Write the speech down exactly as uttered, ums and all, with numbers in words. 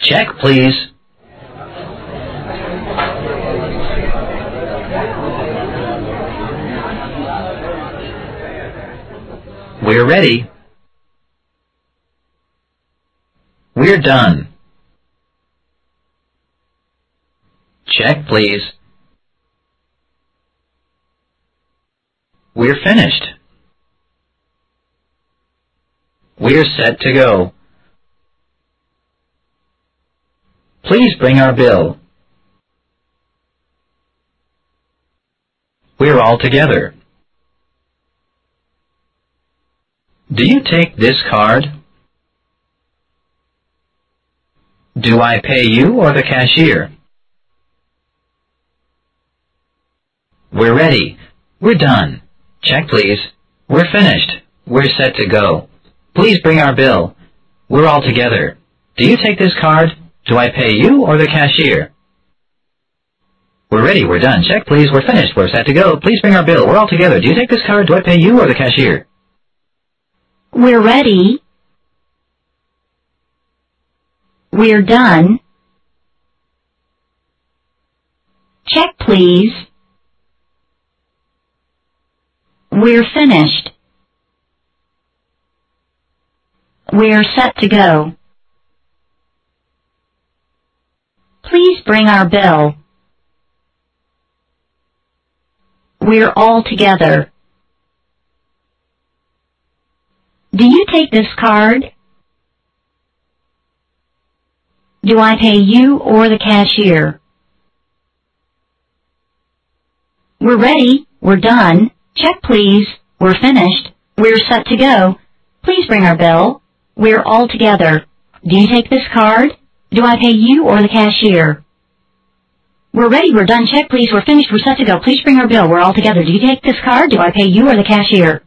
Check, please. We're ready. We're done. Check, please. We're finished. We're set to go. Please bring our bill. We're all together. Do you take this card? Do I pay you or the cashier? We're ready. We're done. Check, please. We're finished. We're set to go. Please bring our bill. We're all together. Do you take this card? Do I pay you or the cashier? We're ready. We're done. Check, please. We're finished. We're set to go. Please bring our bill. We're all together. Do you take this card? Do I pay you or the cashier? We're ready. We're done. Check, please. We're finished. We're set to go. Please bring our bill. We're all together. Do you take this card? Do I pay you or the cashier? We're ready. We're done. Check, please. We're finished. We're set to go. Please bring our bill. We're all together. Do you take this card? Do I pay you or the cashier? We're ready. We're done. Check, please. We're finished. We're set to go. Please bring our bill. We're all together. Do you take this card? Do I pay you or the cashier?